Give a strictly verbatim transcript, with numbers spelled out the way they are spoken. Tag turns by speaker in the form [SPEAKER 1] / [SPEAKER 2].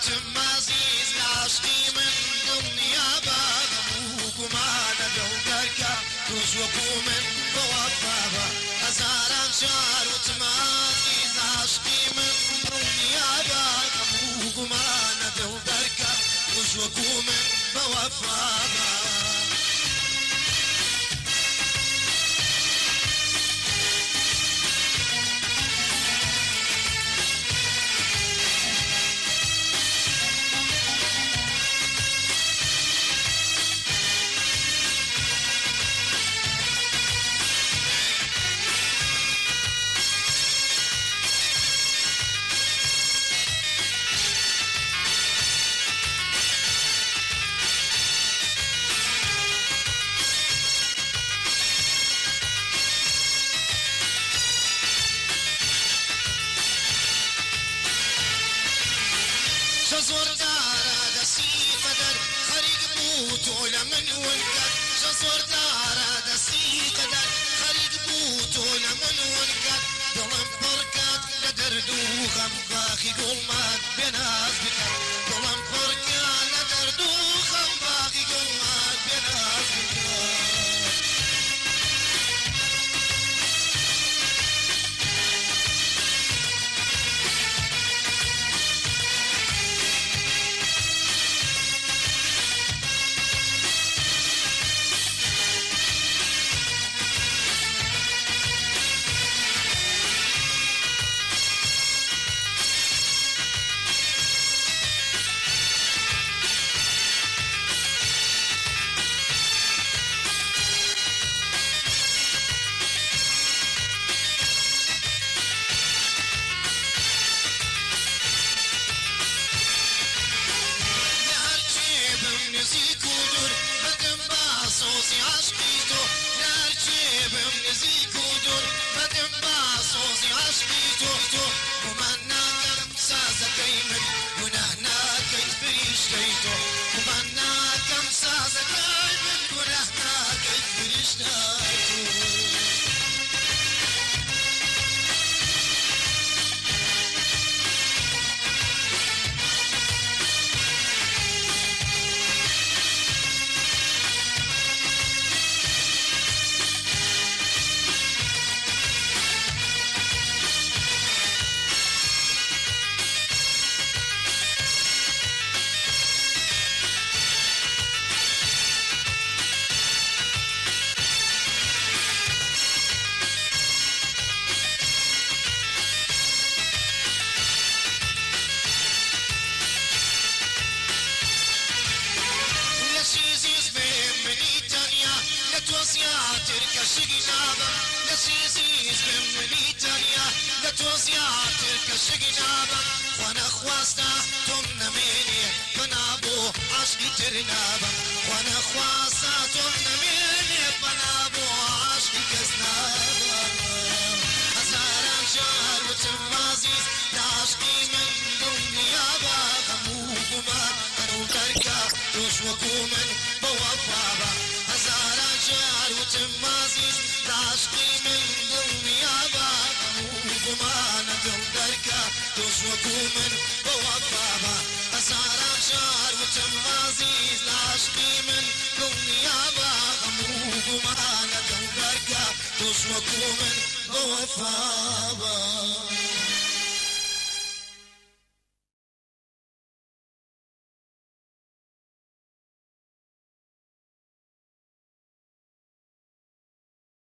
[SPEAKER 1] وتم عزيز لعشقي من دنيا باغموك وما ندو دركا تشوكو من بوفابا هزاران شعر وتم عزيز لعشقي من دنيا باغموك وما ندو دركا تشوكو من بوفابا شزور دارا دسي قدر خريق بوتو لمن ونقد شزور دارا دسي قدر خريق بوتو لمن ونقد ظلم بركات قدر دوخم باخي قلمات بناس بكر ظلم بركات قدر دوخم باخي قلمات بناس بكر وانا خواصاتهم نميني بنابو عاشقي كزنابا هزاران شهر وتم عزيز لعشقي من دنيا باغموك وما كانوا دركا تشوكو من بوفابا هزاران شهر وتم عزيز لعشقي من دنيا باغموك وما ندم دركا تشوكو من بوفابا هزاران شهر وتم عزيز لعشقي من دنيا باغموك وما ندم دركا تشوكو من بوفابا